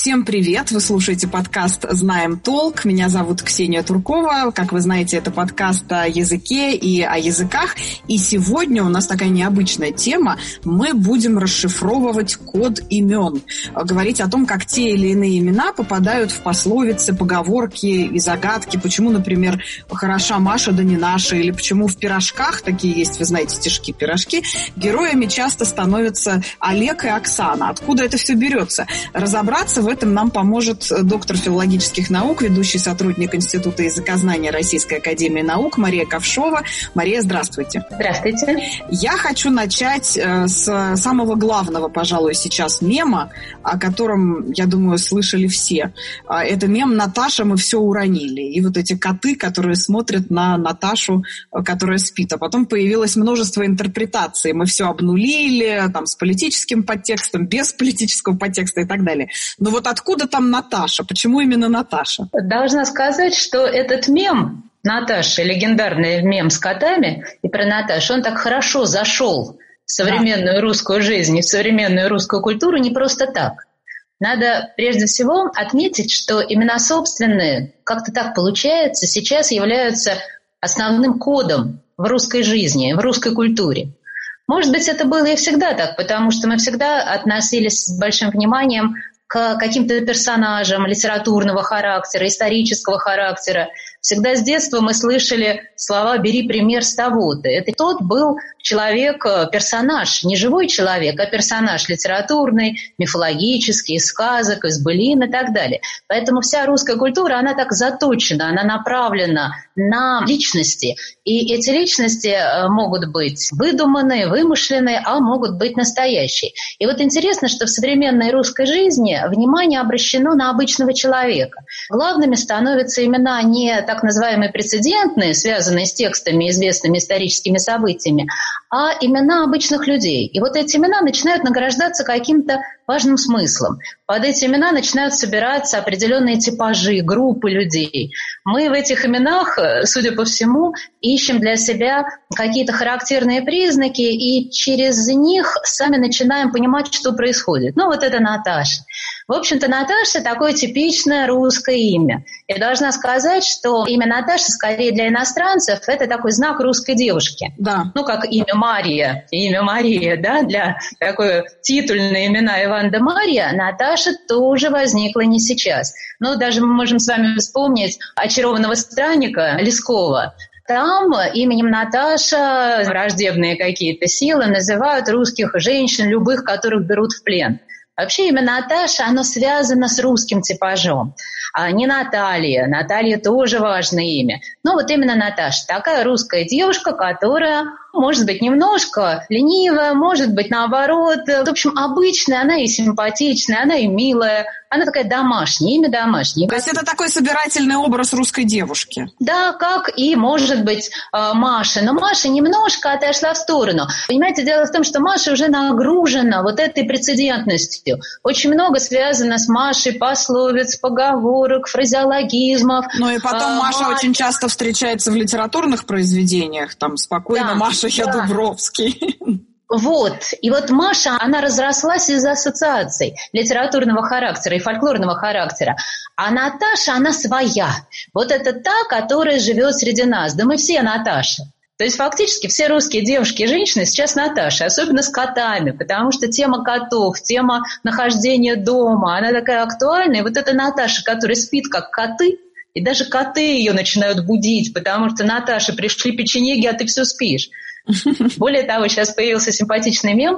Всем привет! Вы слушаете подкаст «Знаем толк». Меня зовут Ксения Туркова. Как вы знаете, это подкаст о языке и о языках. И сегодня у нас такая необычная тема. Мы будем расшифровывать код имен. Говорить о том, как те или иные имена попадают в пословицы, поговорки и загадки. Почему, например, хороша Маша, да не наша. Или почему в пирожках, такие есть, вы знаете, стишки-пирожки, героями часто становятся Олег и Оксана. Откуда это все берется? Разобраться в этом нам поможет доктор филологических наук, ведущий сотрудник Института языкознания Российской академии наук Мария Ковшова. Мария, здравствуйте. Здравствуйте. Я хочу начать с самого главного, пожалуй, сейчас мема, о котором, я думаю, слышали все. Это мем «Наташа, мы все уронили». И вот эти коты, которые смотрят на Наташу, которая спит. А потом появилось множество интерпретаций. Мы все обнулили, там, с политическим подтекстом, без политического подтекста и так далее. Но вот откуда там Наташа? Почему именно Наташа? Должна сказать, что этот мем Наташи, легендарный мем с котами и про Наташу, он так хорошо зашел в современную русскую жизнь и в современную русскую культуру не просто так. Надо прежде всего отметить, что имена собственные, как-то так получается, сейчас являются основным кодом в русской жизни, в русской культуре. Может быть, это было и всегда так, потому что мы всегда относились с большим вниманием к каким-то персонажам литературного характера, исторического характера. Всегда с детства мы слышали слова «бери пример с того-то». Это тот был человек, персонаж, не живой человек, а персонаж литературный, мифологический, из сказок, из былин и так далее. Поэтому вся русская культура, она так заточена, она направлена на личности. И эти личности могут быть выдуманные, вымышленные, а могут быть настоящие. И вот интересно, что в современной русской жизни внимание обращено на обычного человека. Главными становятся имена не так называемые прецедентные, связанные с текстами, известными историческими событиями, а имена обычных людей. И вот эти имена начинают награждаться каким-то важным смыслом. Под эти имена начинают собираться определенные типажи, группы людей. Мы в этих именах, судя по всему, ищем для себя какие-то характерные признаки и через них сами начинаем понимать, что происходит. Ну, вот это Наташа. В общем-то, Наташа – такое типичное русское имя. Я должна сказать, что имя Наташа, скорее для иностранцев, это такой знак русской девушки. Да. Ну, как имя Мария, да, для такое титульное имена Иван да Марья, Наташа тоже возникла не сейчас. Но даже мы можем с вами вспомнить «Очарованного странника» Лескова. Там именем Наташа враждебные какие-то силы называют русских женщин, любых, которых берут в плен. Вообще имя Наташа, оно связано с русским типажом. А не Наталья. Наталья тоже важное имя. Но вот именно Наташа. Такая русская девушка, которая, может быть, немножко ленивая, может быть, наоборот. В общем, обычная, она и симпатичная, она и милая. Она такая домашняя, имя домашнее. То есть это такой собирательный образ русской девушки. Да, как и, может быть, Маша. Но Маша немножко отошла в сторону. Понимаете, дело в том, что Маша уже нагружена вот этой прецедентностью. Очень много связано с Машей пословиц, поговорок, фразеологизмов. Ну и потом Маша очень часто встречается в литературных произведениях. Там «Спокойно, да, Маша, я Дубровский». Вот. И вот Маша, она разрослась из-за ассоциаций литературного характера и фольклорного характера. А Наташа, она своя. Вот это та, которая живет среди нас. Да мы все Наташи. То есть фактически все русские девушки и женщины сейчас Наташи, особенно с котами, потому что тема котов, тема нахождения дома, она такая актуальная. И вот эта Наташа, которая спит как коты, и даже коты ее начинают будить, потому что Наташа, пришли печенеги, а ты все спишь. Более того, сейчас появился симпатичный мем,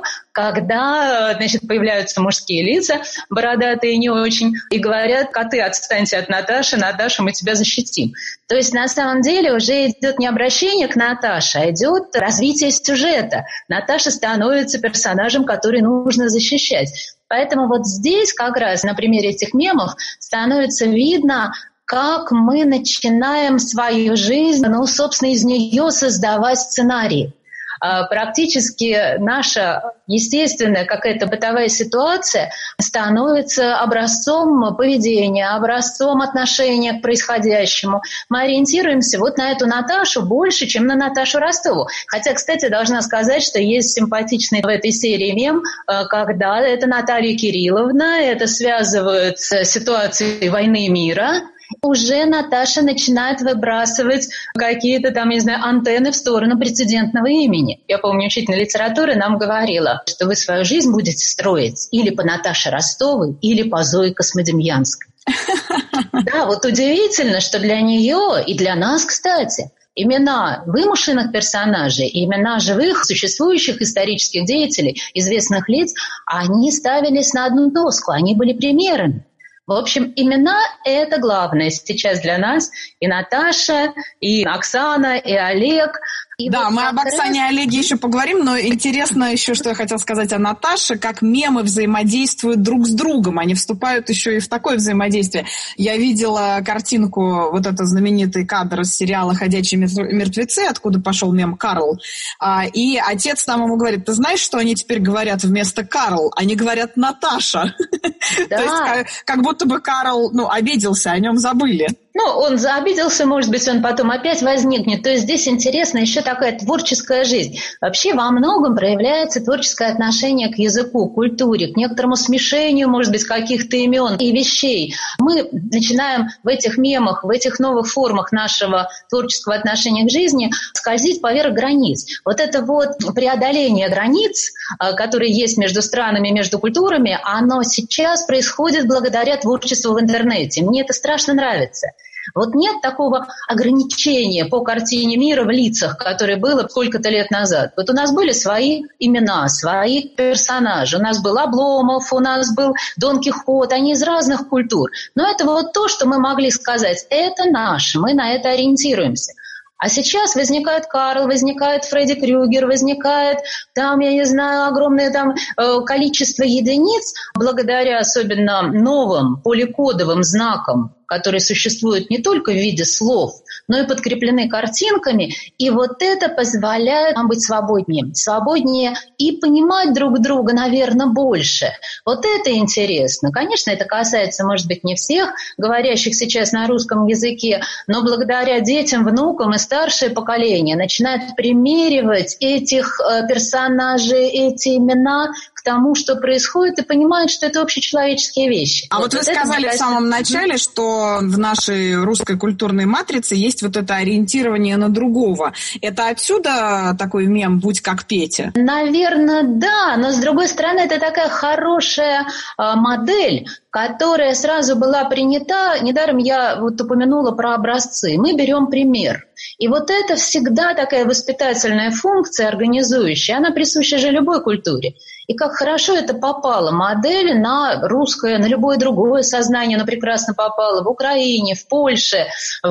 когда, значит, появляются мужские лица, бородатые не очень, и говорят: коты, отстаньте от Наташи, Наташа, мы тебя защитим. То есть на самом деле уже идет не обращение к Наташе, а идет развитие сюжета. Наташа становится персонажем, который нужно защищать. Поэтому вот здесь как раз на примере этих мемов становится видно, как мы начинаем свою жизнь, собственно, из нее создавать сценарий. практически наша естественная какая-то бытовая ситуация становится образцом поведения, образцом отношения к происходящему. Мы ориентируемся вот на эту Наташу больше, чем на Наташу Ростову. Хотя, кстати, должна сказать, что есть симпатичный в этой серии мем, когда это Наталья Кирилловна, это связывают с ситуацией войны и мира. Уже Наташа начинает выбрасывать какие-то там, не знаю, антенны в сторону прецедентного имени. Я помню, учитель литературы нам говорила, что вы свою жизнь будете строить или по Наташе Ростовой, или по Зое Космодемьянской. Да, вот удивительно, что для нее и для нас, кстати, имена вымышленных персонажей, имена живых, существующих исторических деятелей, известных лиц, они ставились на одну доску, они были примерами. В общем, имена – это главное сейчас для нас. И Наташа, и Оксана, и Олег. И да, вот мы об Оксане и Олеге еще поговорим, но интересно еще, что я хотела сказать о Наташе, как мемы взаимодействуют друг с другом. Они вступают еще и в такое взаимодействие. Я видела картинку, вот этот знаменитый кадр из сериала «Ходячие мертвецы», откуда пошел мем «Карл». И отец там ему говорит: ты знаешь, что они теперь говорят вместо «Карл»? Они говорят «Наташа». То есть как будто бы Карл, обиделся, о нем забыли. Он обиделся, может быть, он потом опять возникнет. То есть здесь интересно еще такая творческая жизнь. Вообще во многом проявляется творческое отношение к языку, к культуре, к некоторому смешению, может быть, каких-то имен и вещей. Мы начинаем в этих мемах, в этих новых формах нашего творческого отношения к жизни скользить поверх границ. Вот это вот преодоление границ, которые есть между странами, между культурами, оно сейчас происходит благодаря творчеству в интернете. Мне это страшно нравится. Вот нет такого ограничения по картине мира в лицах, которое было сколько-то лет назад. Вот у нас были свои имена, свои персонажи. У нас был Обломов, у нас был Дон Кихот, они из разных культур. Но это вот то, что мы могли сказать, это наше, мы на это ориентируемся. А сейчас возникает Карл, возникает Фредди Крюгер, возникает там, я не знаю, огромное там количество единиц, благодаря особенно новым поликодовым знакам, которые существуют не только в виде слов, но и подкреплены картинками. И вот это позволяет нам быть свободнее и понимать друг друга, наверное, больше. Вот это интересно. Конечно, это касается, может быть, не всех говорящих сейчас на русском языке, но благодаря детям, внукам и старшее поколение начинает примеривать этих персонажей, эти имена к тому, что происходит, и понимают, что это общечеловеческие вещи. А вот вы сказали в самом начале, что в нашей русской культурной матрице есть вот это ориентирование на другого. Это отсюда такой мем «Будь как Петя»? Наверное, да, но с другой стороны, это такая хорошая модель, которая сразу была принята. Недаром я вот упомянула про образцы. Мы берем пример. И вот это всегда такая воспитательная функция, организующая, она присуща же любой культуре. И как хорошо это попало, модель на русское, на любое другое сознание, оно прекрасно попало. В Украине, в Польше,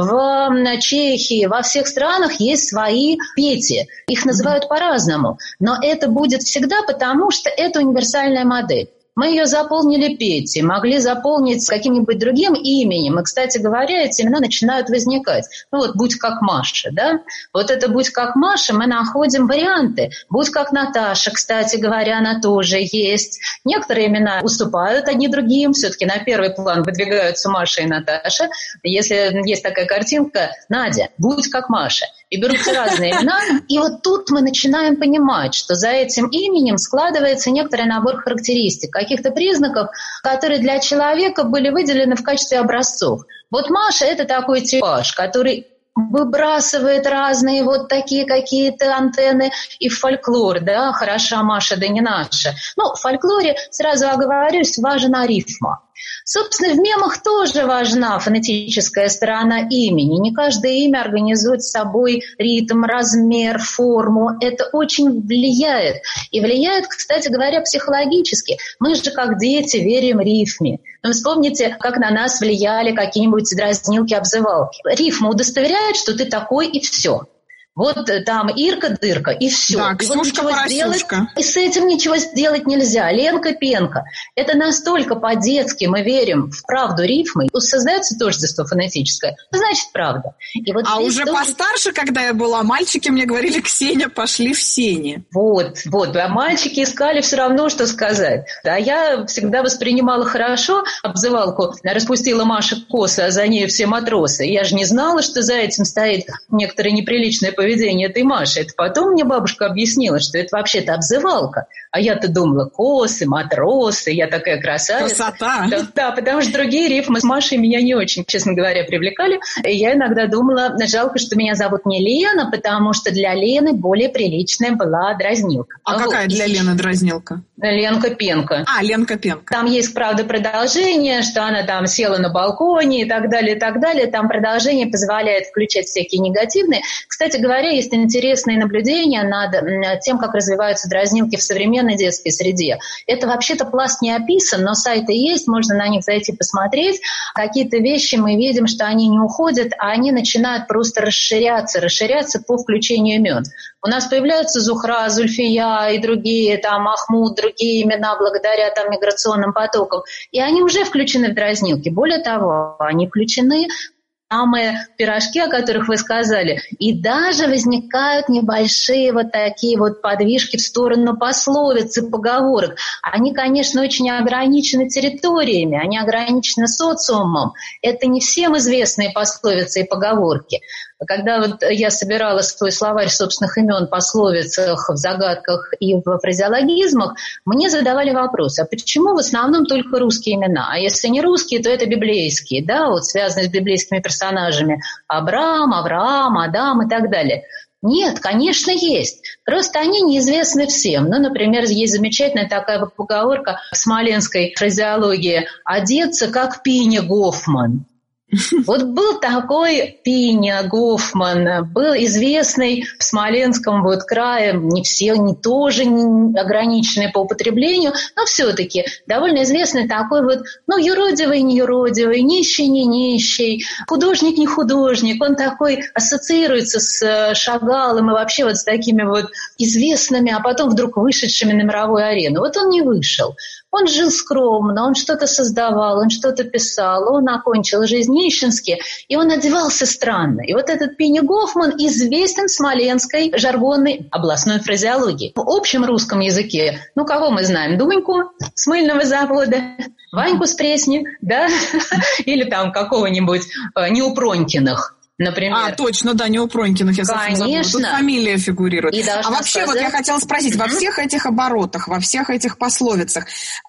в Чехии, во всех странах есть свои Пети. Их называют по-разному. Но это будет всегда потому, что это универсальная модель. Мы ее заполнили Петей, могли заполнить каким-нибудь другим именем. И, кстати говоря, эти имена начинают возникать. Вот «Будь как Маша», да? Вот это «Будь как Маша» мы находим варианты. «Будь как Наташа», кстати говоря, она тоже есть. Некоторые имена уступают одни другим, все-таки на первый план выдвигаются Маша и Наташа. Если есть такая картинка «Надя, будь как Маша». И берутся разные имена. И вот тут мы начинаем понимать, что за этим именем складывается некоторый набор характеристик, каких-то признаков, которые для человека были выделены в качестве образцов. Вот Маша – это такой типаж, который выбрасывает разные вот такие какие-то антенны и в фольклор, да, хороша Маша, да не наша. В фольклоре, сразу оговорюсь, важна рифма. Собственно, в мемах тоже важна фонетическая сторона имени. Не каждое имя организует с собой ритм, размер, форму. Это очень влияет. И влияет, кстати говоря, психологически. Мы же, как дети, верим рифме. Вспомните, как на нас влияли какие-нибудь дразнилки, обзывалки. Рифма удостоверяет, что ты такой, и все. Вот там Ирка-дырка, и все. Да, и Ксюшка-поросюшка. Вот и с этим ничего сделать нельзя. Ленка-пенка. Это настолько по-детски мы верим в правду рифмы. Создается тождество фонетическое. Значит, правда. И вот уже тоже... постарше, когда я была, мальчики мне говорили: Ксения, пошли в сени. Вот. А мальчики искали все равно, что сказать. А я всегда воспринимала хорошо обзывалку «распустила Маша косы, а за ней все матросы». Я же не знала, что за этим стоит некоторое неприличное поведение этой Маши. Это потом мне бабушка объяснила, что это вообще-то обзывалка. А я-то думала: косы, матросы, я такая красавица. Красота. Да, потому что другие рифмы с Машей меня не очень, честно говоря, привлекали. И я иногда думала: жалко, что меня зовут не Лена, потому что для Лены более приличная была дразнилка. А какая для Лены дразнилка? Ленка-пенка. Ленка-пенка. Там есть, правда, продолжение, что она там села на балконе и так далее, и так далее. Там продолжение позволяет включать всякие негативные. Кстати говоря, есть интересные наблюдения над тем, как развиваются дразнилки в современной детской среде. Это вообще-то пласт не описан, но сайты есть, можно на них зайти посмотреть. Какие-то вещи мы видим, что они не уходят, а они начинают просто расширяться по включению имен. У нас появляются Зухра, Зульфия и другие, там, Махмуд, другие имена благодаря там миграционным потокам. И они уже включены в дразнилки. Более того, они включены самые пирожки, о которых вы сказали. И даже возникают небольшие вот такие вот подвижки в сторону пословиц и поговорок. Они, конечно, очень ограничены территориями, они ограничены социумом. Это не всем известные пословицы и поговорки. Когда вот я собирала свой словарь собственных имен, пословицах, в загадках и в фразеологизмах, мне задавали вопрос: а почему в основном только русские имена? А если не русские, то это библейские, да, вот связанные с библейскими персонажами: Авраам, Авраам, Адам и так далее. Нет, конечно, есть. Просто они неизвестны всем. Ну, например, есть замечательная такая поговорка в смоленской фразеологии: одеться как Пиня Гофман. Вот был такой Пиня Гофман, был известный в Смоленском вот крае, не все, не тоже не ограниченный по употреблению, но все-таки довольно известный такой вот, ну, юродивый, не юродивый, нищий, не нищий, художник, не художник. Он такой ассоциируется с Шагалом и вообще вот с такими вот известными, а потом вдруг вышедшими на мировую арену. Вот он не вышел. Он жил скромно, он что-то создавал, он что-то писал, он окончил жизнь нищенски, и он одевался странно. И вот этот Пиня Гофман известен в смоленской жаргонной областной фразеологии. В общем русском языке, ну, кого мы знаем? Дуньку с мыльного завода, Ваньку с Пресни, да, или там какого-нибудь Неупронькиных. Например. Точно, да, не у Пронькиных, я совсем забыла. Тут фамилия фигурирует. А вообще, сказать... вот я хотела спросить, во всех этих оборотах, во всех этих пословицах,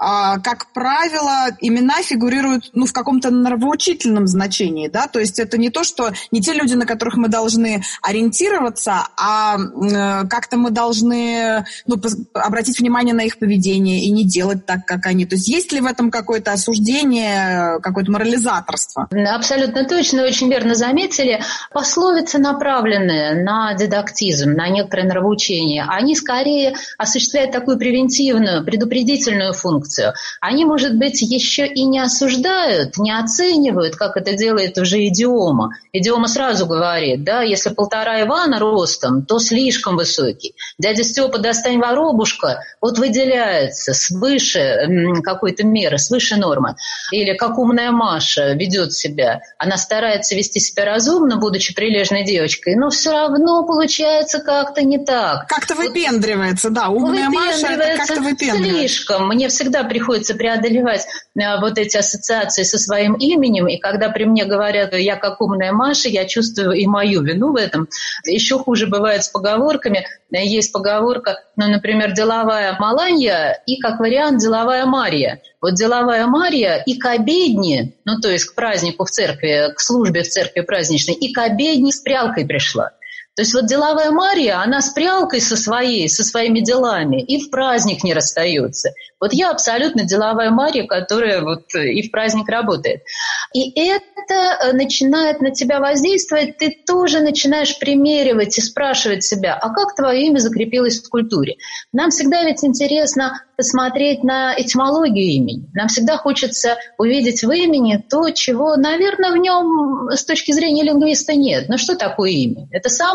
как правило, имена фигурируют, ну, в каком-то нравоучительном значении, да? То есть это не то, что не те люди, на которых мы должны ориентироваться, а как-то мы должны, ну, обратить внимание на их поведение и не делать так, как они. То есть есть ли в этом какое-то осуждение, какое-то морализаторство? Абсолютно точно, очень верно заметили. Пословицы, направленные на дидактизм, на некоторое нравоучение, они скорее осуществляют такую превентивную, предупредительную функцию. Они, может быть, еще и не осуждают, не оценивают, как это делает уже идиома. Идиома сразу говорит, да, если 1,5 Ивана ростом, то слишком высокий. Дядя Степа, достань воробушка, вот выделяется свыше какой-то меры, свыше нормы. Или как умная Маша ведет себя. Она старается вести себя разумно, будучи прилежной девочкой, но все равно получается как-то не так. Как-то выпендривается, да, умная Маша, это как-то выпендривается. Слишком. Мне всегда приходится преодолевать вот эти ассоциации со своим именем, и когда при мне говорят «я как умная Маша», я чувствую и мою вину в этом. Еще хуже бывает с поговорками. Есть поговорка, ну, например, «деловая Маланья» и, как вариант, «деловая Марья». Вот деловая Марья и к обедне, ну, то есть к празднику в церкви, к службе в церкви праздничной, и к обедне с прялкой пришла. То есть вот деловая Марья, она с прялкой со своими делами и в праздник не расстается. Вот я абсолютно деловая Марья, которая вот и в праздник работает. И это начинает на тебя воздействовать, ты тоже начинаешь примеривать и спрашивать себя, а как твое имя закрепилось в культуре? Нам всегда ведь интересно посмотреть на этимологию имени. Нам всегда хочется увидеть в имени то, чего, наверное, в нем с точки зрения лингвиста нет. Но что такое имя? Это самое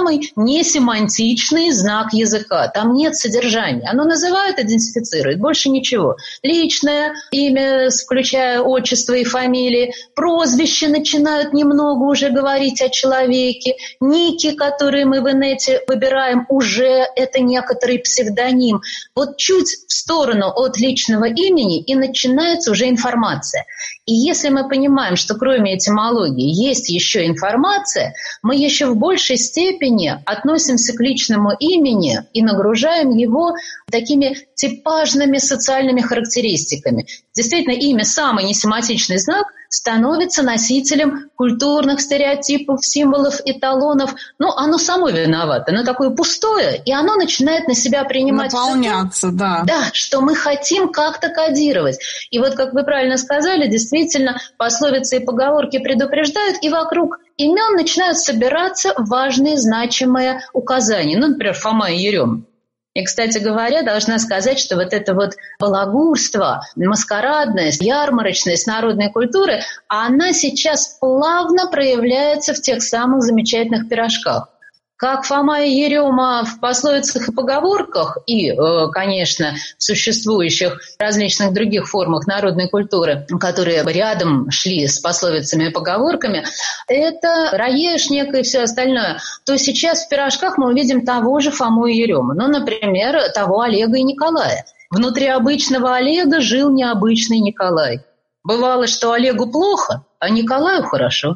самый несемантичный знак языка. Там нет содержания. Оно называет, идентифицирует, больше ничего. Личное имя, включая отчество и фамилии, прозвище начинают немного уже говорить о человеке, ники, которые мы в инете выбираем, уже это некоторый псевдоним. Вот чуть в сторону от личного имени и начинается уже информация. И если мы понимаем, что кроме этимологии есть еще информация, мы еще в большей степени относимся к личному имени и нагружаем его такими типажными социальными характеристиками. Действительно, имя – самый несемантичный знак, становится носителем культурных стереотипов, символов, эталонов. Ну, оно само виновато. Оно такое пустое, и оно начинает на себя принимать... Наполняться, да. Да, что мы хотим как-то кодировать. И вот, как вы правильно сказали, действительно, пословицы и поговорки предупреждают, и вокруг имен начинают собираться важные, значимые указания. Ну, например, Фома и Ерема. И, кстати говоря, должна сказать, что вот это вот балагурство, маскарадность, ярмарочность народной культуры, она сейчас плавно проявляется в тех самых замечательных пирожках. Как Фома и Ерема в пословицах и поговорках и, конечно, в существующих различных других формах народной культуры, которые рядом шли с пословицами и поговорками, это Раешник и все остальное, то сейчас в пирожках мы увидим того же Фому и Ерему. Ну, например, того Олега и Николая. Внутри обычного Олега жил необычный Николай. Бывало, что Олегу плохо, а Николаю хорошо.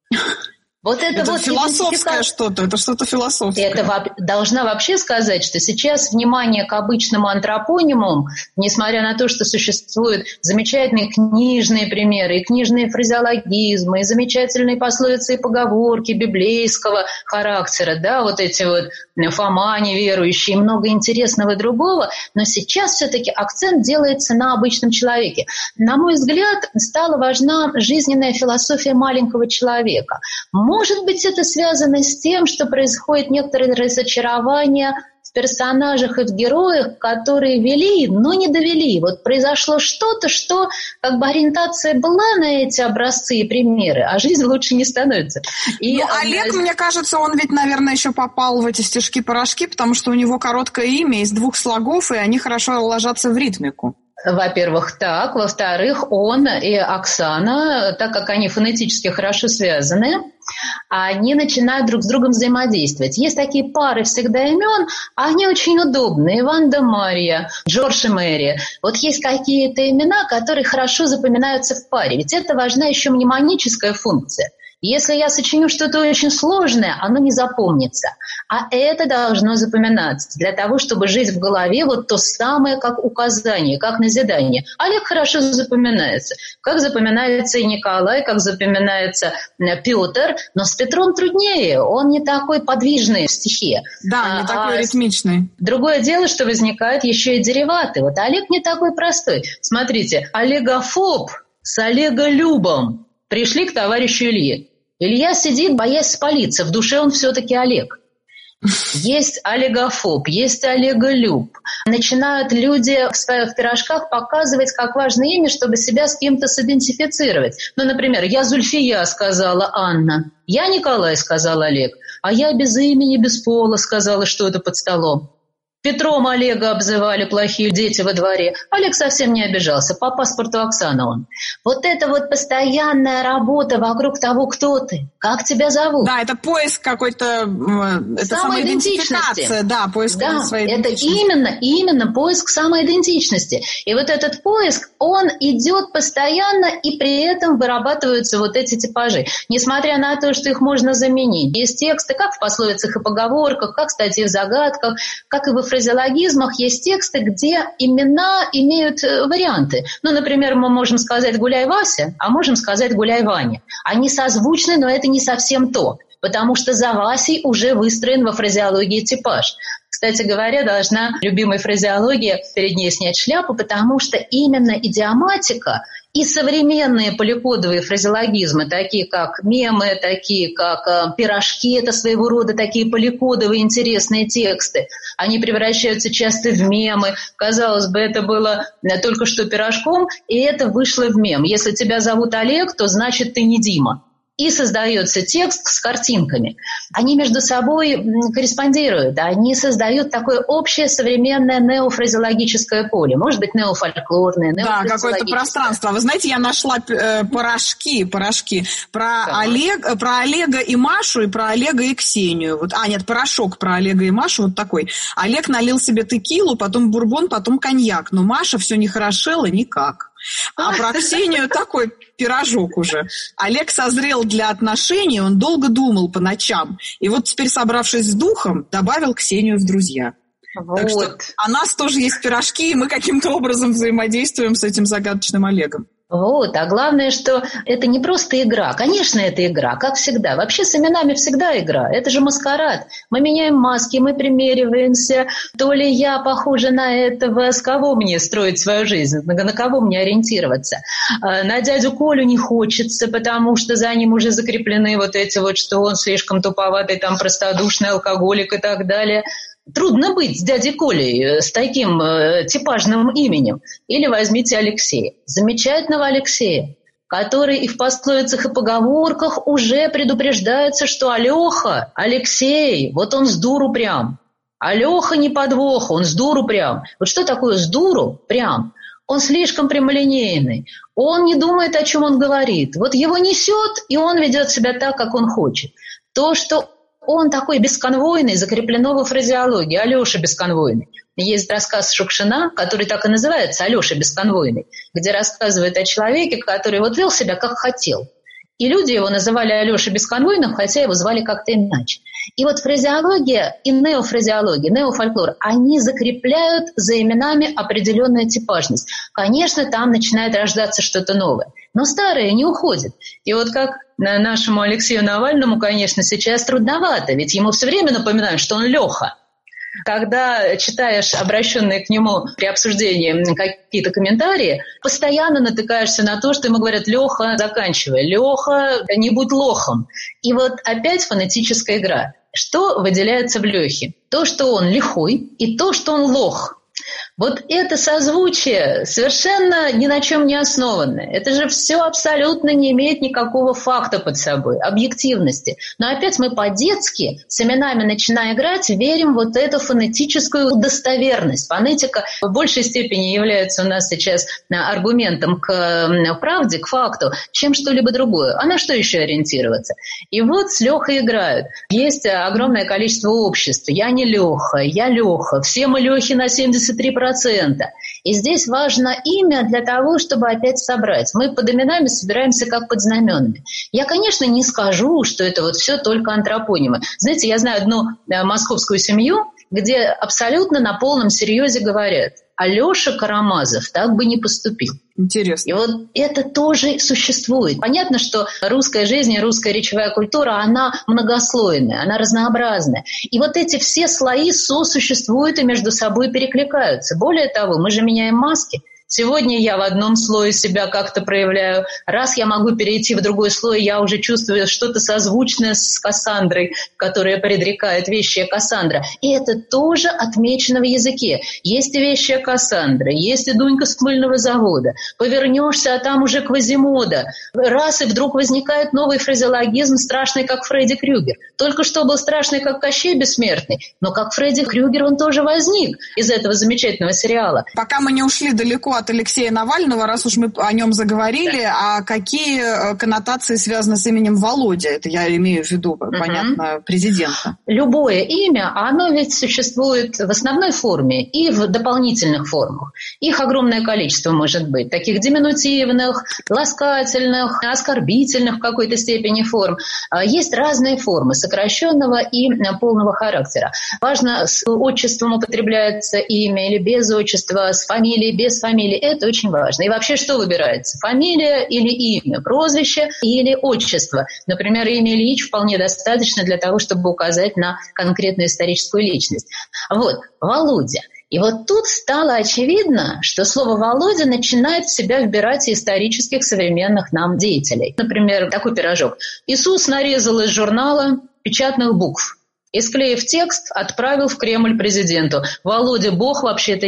Вот это вот философское что-то, это что-то философское. Это должна вообще сказать, что сейчас внимание к обычным антропонимам, несмотря на то, что существуют замечательные книжные примеры, и книжные фразеологизмы, и замечательные пословицы и поговорки библейского характера, да, вот эти вот Фома неверующий, и много интересного другого, но сейчас все-таки акцент делается на обычном человеке. На мой взгляд, стала важна жизненная философия маленького человека. Может быть, это связано с тем, что происходит некоторое разочарование в персонажах и в героях, которые вели, но не довели. Вот произошло что-то, что как бы ориентация была на эти образцы и примеры, а жизнь лучше не становится. И Олег, мне кажется, он ведь, наверное, еще попал в эти стишки-порошки, потому что у него короткое имя из 2 слогов, и они хорошо ложатся в ритмику. Во-первых, так. Во-вторых, он и Оксана, так как они фонетически хорошо связаны, они начинают друг с другом взаимодействовать. Есть такие пары всегда имен, а они очень удобные. Иван да Марья, Джордж и Мэри. Вот есть какие-то имена, которые хорошо запоминаются в паре. Ведь это важна еще мнемоническая функция. Если я сочиню что-то очень сложное, оно не запомнится. А это должно запоминаться для того, чтобы жить в голове вот то самое, как указание, как назидание. Олег хорошо запоминается. Как запоминается и Николай, как запоминается Петр. Но с Петром труднее. Он не такой подвижный в стихе. Да, не такой ритмичный. Другое дело, что возникают еще и дериваты. Вот Олег не такой простой. Смотрите, олегофоб с олеголюбом пришли к товарищу Илье. Илья сидит, боясь спалиться. В душе он все-таки Олег. Есть олегофоб, есть олеголюб. Начинают люди в своих пирожках показывать, как важно имя, чтобы себя с кем-то сидентифицировать. Ну, например, «Я Зульфия», сказала Анна. «Я Николай», сказал Олег. «А я без имени, без пола», сказала что-то под столом. Петром Олега обзывали плохие дети во дворе. Олег совсем не обижался. По паспорту Оксана он. Вот это вот постоянная работа вокруг того, кто ты, как тебя зовут. Да, это поиск какой-то... Это самоидентификация. Да, поиск своей идентичности. Это именно поиск самоидентичности. И вот этот поиск, он идет постоянно, и при этом вырабатываются вот эти типажи. Несмотря на то, что их можно заменить. Есть тексты, как в пословицах и поговорках, как в статье в загадках, как и во фразеологизмах есть тексты, где имена имеют варианты. Ну, например, мы можем сказать «гуляй, Вася», а можем сказать «гуляй, Ваня». Они созвучны, но это не совсем то, потому что за Васей уже выстроен во фразеологии типаж. Кстати говоря, должна любимая фразеология перед ней снять шляпу, потому что именно идиоматика и современные поликодовые фразеологизмы, такие как мемы, такие как пирожки, это своего рода такие поликодовые интересные тексты, они превращаются часто в мемы. Казалось бы, это было только что пирожком, и это вышло в мем. Если тебя зовут Олег, то значит ты не Дима. и создается текст с картинками. Они между собой корреспондируют, они создают такое общее современное неофразеологическое поле. Может быть, неофольклорное, неофразеологическое. Да, какое-то пространство. Вы знаете, я нашла порошки про Олега и Машу, и про Олега и Ксению. Порошок про Олега и Машу вот такой. Олег налил себе текилу, потом бурбон, потом коньяк. Но Маша все не хорошела никак. А про Ксению такой пирожок уже. Олег созрел для отношений, он долго думал по ночам. И вот теперь, собравшись с духом, добавил Ксению в друзья. Вот. Так что у нас тоже есть пирожки, и мы каким-то образом взаимодействуем с этим загадочным Олегом. Вот, а главное, что это не просто игра. Конечно, это игра, как всегда. Вообще с именами всегда игра. Это же маскарад. Мы меняем маски, мы примериваемся. То ли я похожа на этого, с кого мне строить свою жизнь, на кого мне ориентироваться. На дядю Колю не хочется, потому что за ним уже закреплены вот эти вот, что он слишком туповатый, там, простодушный алкоголик и так далее. Трудно быть с дядей Колей, с таким типажным именем. Или возьмите Алексея. Замечательного Алексея, который и в пословицах, и поговорках уже предупреждается, что Алёха, Алексей, вот он с дуру прям. Алёха не подвоха, он с дуру прям. Вот что такое с дуру прям? Он слишком прямолинейный, он не думает, о чем он говорит. Вот его несет, и он ведет себя так, как он хочет. То, что он такой бесконвойный, закреплено во фразеологии. Алёша бесконвойный. Есть рассказ Шукшина, который так и называется «Алёша бесконвойный», где рассказывает о человеке, который вот вел себя как хотел. И люди его называли Алёша бесконвойным, хотя его звали как-то иначе. И вот фразеология и неофразеология, неофольклор, они закрепляют за именами определенную типажность. Конечно, там начинает рождаться что-то новое, но старое не уходит. И вот как нашему Алексею Навальному, конечно, сейчас трудновато, ведь ему все время напоминают, что он Леха. Когда читаешь обращенные к нему при обсуждении какие-то комментарии, постоянно натыкаешься на то, что ему говорят: «Леха, заканчивай, Леха, не будь лохом». И вот опять фонетическая игра. Что выделяется в Лехе? То, что он лихой, и то, что он лох. Вот это созвучие совершенно ни на чем не основанное. Это же все абсолютно не имеет никакого факта под собой, объективности. Но опять мы по-детски с именами, начиная играть, верим в вот эту фонетическую достоверность. Фонетика в большей степени является у нас сейчас аргументом к правде, к факту, чем что-либо другое. А на что еще ориентироваться? И вот с Лехой играют. Есть огромное количество обществ. Я не Леха, я Леха. Все мы Лехи на 73%. И здесь важно имя для того, чтобы опять собрать. Мы под именами собираемся как под знаменами. Я, конечно, не скажу, что это вот все только антропонимы. Знаете, я знаю одну московскую семью, где абсолютно на полном серьезе говорят: Алеша Карамазов так бы не поступил. Интересно. И вот это тоже существует. Понятно, что русская жизнь и русская речевая культура, она многослойная, она разнообразная. И вот эти все слои сосуществуют и между собой перекликаются. Более того, мы же меняем маски. Сегодня я в одном слое себя как-то проявляю. Раз я могу перейти в другой слой, я уже чувствую что-то созвучное с Кассандрой, которая предрекает вещая Кассандра. И это тоже отмечено в языке. Есть и вещая Кассандра, есть и Дунька с мыльного завода. Повернешься, а там уже Квазимода. Раз и вдруг возникает новый фразеологизм, страшный, как Фредди Крюгер. Только что был страшный, как Кощей Бессмертный, но как Фредди Крюгер он тоже возник из этого замечательного сериала. Пока мы не ушли далеко от Алексея Навального, раз уж мы о нем заговорили, а какие коннотации связаны с именем Володя? Это я имею в виду, понятно, президента. Любое имя, оно ведь существует в основной форме и в дополнительных формах. Их огромное количество может быть. Таких диминутивных, ласкательных, оскорбительных в какой-то степени форм. Есть разные формы сокращенного и полного характера. Важно, с отчеством употребляется имя или без отчества, с фамилией, без фамилии. Это очень важно. И вообще, что выбирается? Фамилия или имя? Прозвище или отчество? Например, имя Ильич вполне достаточно для того, чтобы указать на конкретную историческую личность. Вот, Володя. И вот тут стало очевидно, что слово «Володя» начинает в себя вбирать исторических современных нам деятелей. Например, такой пирожок. Иисус нарезал из журнала печатных букв и, склеив текст, отправил в Кремль президенту. «Володя, Бог, вообще-то я».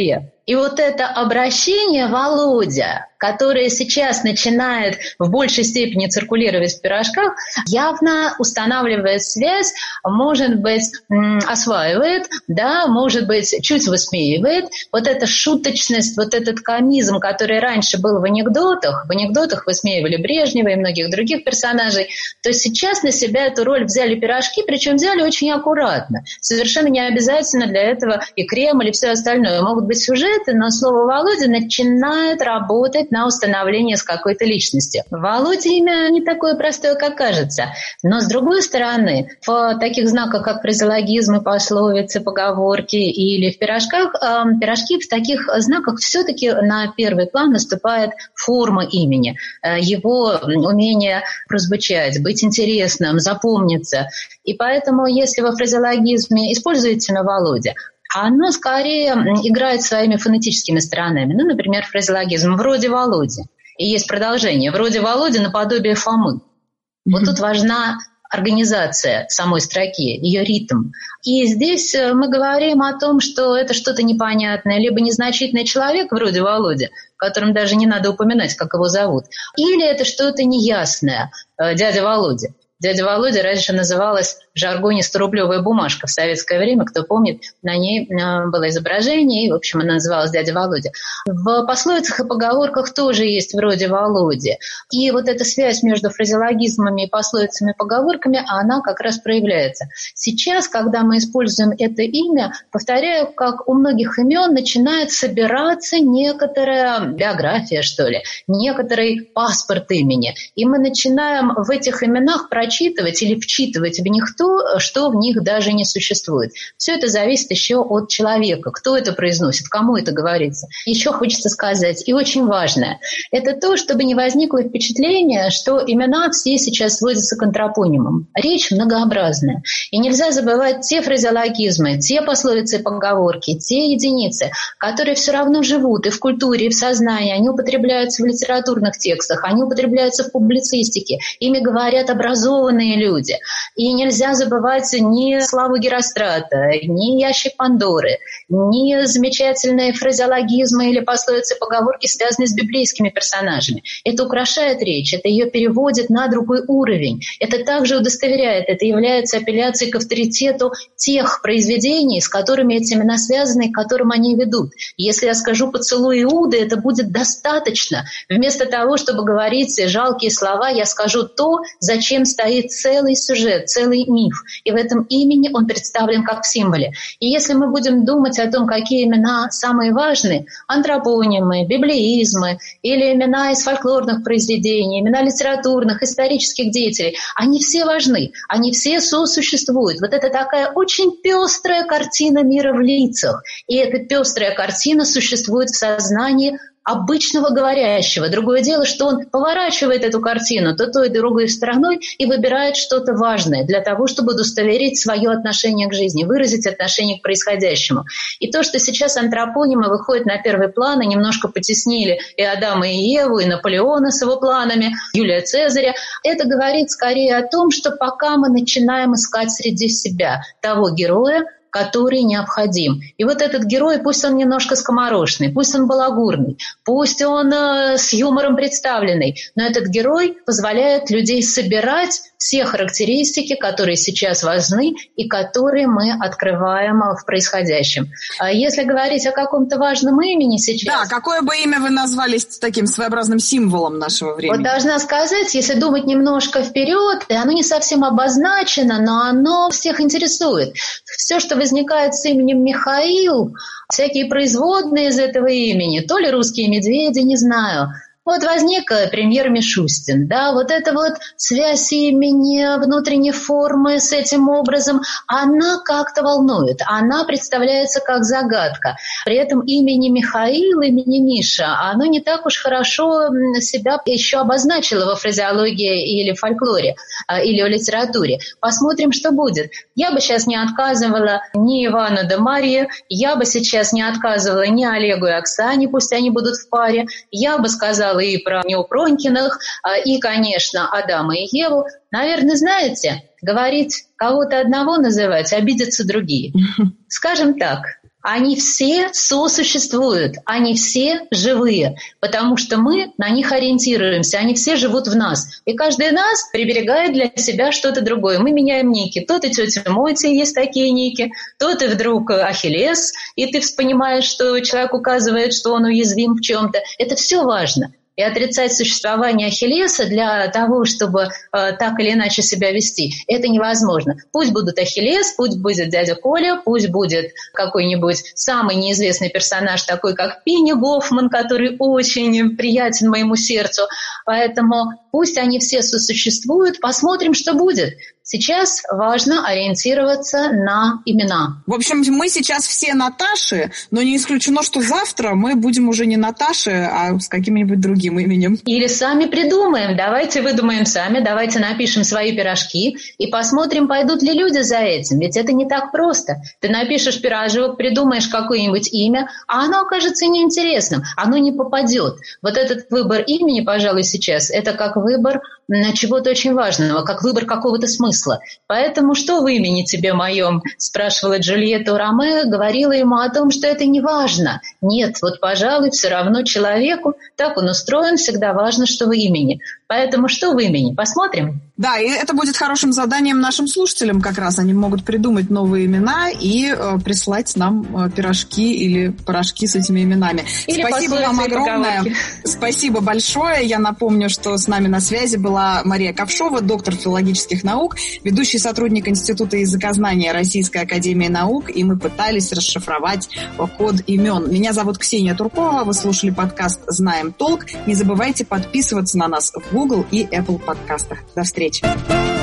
И вот это обращение «Володя», которое сейчас начинает в большей степени циркулировать в пирожках, явно устанавливает связь, может быть, осваивает, да, может быть, чуть высмеивает. Вот эта шуточность, вот этот комизм, который раньше был в анекдотах высмеивали Брежнева и многих других персонажей, то сейчас на себя эту роль взяли пирожки, причем взяли очень аккуратно. Совершенно не обязательно для этого и Кремль, и все остальное. Могут быть сюжеты, но слово «Володя» начинает работать на установление с какой-то личностью. Володя имя не такое простое, как кажется. Но, с другой стороны, в таких знаках, как фразеологизмы, пословицы, поговорки или в пирожках, пирожки в таких знаках все-таки на первый план наступает форма имени, его умение прозвучать, быть интересным, запомниться. И поэтому, если во фразеологизме используете имя Володя, оно скорее играет своими фонетическими сторонами. Ну, например, фразеологизм «вроде Володи». И есть продолжение «вроде Володи наподобие Фомы». Вот тут важна организация самой строки, ее ритм. И здесь мы говорим о том, что это что-то непонятное, либо незначительный человек вроде Володи, которым даже не надо упоминать, как его зовут, или это что-то неясное, дядя Володя. Дядя Володя раньше называлась в жаргоне 100-рублевая бумажка. В советское время, кто помнит, на ней было изображение, и, в общем, она называлась дядя Володя. В пословицах и поговорках тоже есть вроде Володи. И вот эта связь между фразеологизмами и пословицами и поговорками, она как раз проявляется. Сейчас, когда мы используем это имя, повторяю, как у многих имен начинает собираться некоторая биография, что ли, некоторый паспорт имени. И мы начинаем в этих именах прочитывать или вчитывать в них то, что в них даже не существует. Все это зависит еще от человека, кто это произносит, кому это говорится. Еще хочется сказать, и очень важное, это то, чтобы не возникло впечатление, что имена все сейчас сводятся к антропонимам. Речь многообразная. И нельзя забывать те фразеологизмы, те пословицы и поговорки, те единицы, которые все равно живут и в культуре, и в сознании. Они употребляются в литературных текстах, они употребляются в публицистике. Ими говорят образованные люди. И нельзя забывать ни славу Герострата, ни ящик Пандоры, ни замечательные фразеологизмы или пословицы, поговорки, связанные с библейскими персонажами. Это украшает речь, это ее переводит на другой уровень. Это также удостоверяет, это является апелляцией к авторитету тех произведений, с которыми эти имена связаны и к которым они ведут. Если я скажу «поцелуй Иуды», это будет достаточно. Вместо того, чтобы говорить жалкие слова, я скажу то, зачем стоит целый сюжет, целый миф. И в этом имени он представлен как в символе. И если мы будем думать о том, какие имена самые важные, антропонимы, библеизмы или имена из фольклорных произведений, имена литературных, исторических деятелей, они все важны, они все сосуществуют. Вот это такая очень пестрая картина мира в лицах. И эта пестрая картина существует в сознании обычного говорящего. Другое дело, что он поворачивает эту картину то той, другой стороной и выбирает что-то важное для того, чтобы удостоверить свое отношение к жизни, выразить отношение к происходящему. И то, что сейчас антропонимы выходят на первый план и немножко потеснили и Адама, и Еву, и Наполеона с его планами, Юлия Цезаря, это говорит скорее о том, что пока мы начинаем искать среди себя того героя, который необходим. И вот этот герой, пусть он немножко скоморошный, пусть он балагурный, пусть он с юмором представленный, но этот герой позволяет людей собирать все характеристики, которые сейчас важны и которые мы открываем в происходящем. Если говорить о каком-то важном имени сейчас... Да, какое бы имя вы назвали таким своеобразным символом нашего времени? Вот должна сказать, если думать немножко вперед, и оно не совсем обозначено, но оно всех интересует. Все, что возникает с именем Михаил, всякие производные из этого имени, то ли русские медведи, не знаю. Вот возник премьер Мишустин, да, вот эта вот связь имени, внутренней формы с этим образом, она как-то волнует, она представляется как загадка. При этом имени Михаил, имени Миша, оно не так уж хорошо себя еще обозначило во фразеологии или фольклоре, или в литературе. Посмотрим, что будет. Я бы сейчас не отказывала ни Ивану да Марье, я бы сейчас не отказывала ни Олегу и Оксане, пусть они будут в паре, я бы сказала и про Неупронькиных, и, конечно, Адама и Еву. Наверное, знаете, говорить кого-то одного называть, обидятся другие. Скажем так, Они все сосуществуют, они все живые, потому что мы на них ориентируемся, они все живут в нас. И каждый из нас приберегает для себя что-то другое. Мы меняем ники. То ты тетя Мотя, есть такие ники, то ты вдруг Ахиллес, и ты понимаешь, что человек указывает, что он уязвим в чем-то. Это все важно. И отрицать существование Ахиллеса для того, чтобы так или иначе себя вести, это невозможно. Пусть будут Ахиллес, пусть будет дядя Коля, пусть будет какой-нибудь самый неизвестный персонаж, такой как Пинни Гофман, который очень приятен моему сердцу. Поэтому пусть они все сосуществуют, посмотрим, что будет. Сейчас важно ориентироваться на имена. В общем, мы сейчас все Наташи, но не исключено, что завтра мы будем уже не Наташи, а с каким-нибудь другим именем. Или сами придумаем. Давайте выдумаем сами, давайте напишем свои пирожки и посмотрим, пойдут ли люди за этим. Ведь это не так просто. Ты напишешь пирожок, придумаешь какое-нибудь имя, а оно окажется неинтересным, оно не попадет. Вот этот выбор имени, пожалуй, сейчас, это как выбор чего-то очень важного, как выбор какого-то смысла. Поэтому что в имени тебе моем, спрашивала Джульетта у Ромео, говорила ему о том, что это не важно. Нет, вот, пожалуй, все равно человеку, так он устроен, всегда важно, что в имени. Поэтому что в имени? Посмотрим. Да, и это будет хорошим заданием нашим слушателям как раз. Они могут придумать новые имена и прислать нам пирожки или порошки с этими именами. Или спасибо вам огромное. Спасибо большое. Я напомню, что с нами на связи была Мария Ковшова, доктор филологических наук, ведущий сотрудник Института языкознания Российской академии наук, и мы пытались расшифровать код имен. Меня зовут Ксения Туркова. Вы слушали подкаст «Знаем толк». Не забывайте подписываться на нас в Google и Apple подкастах. До встречи.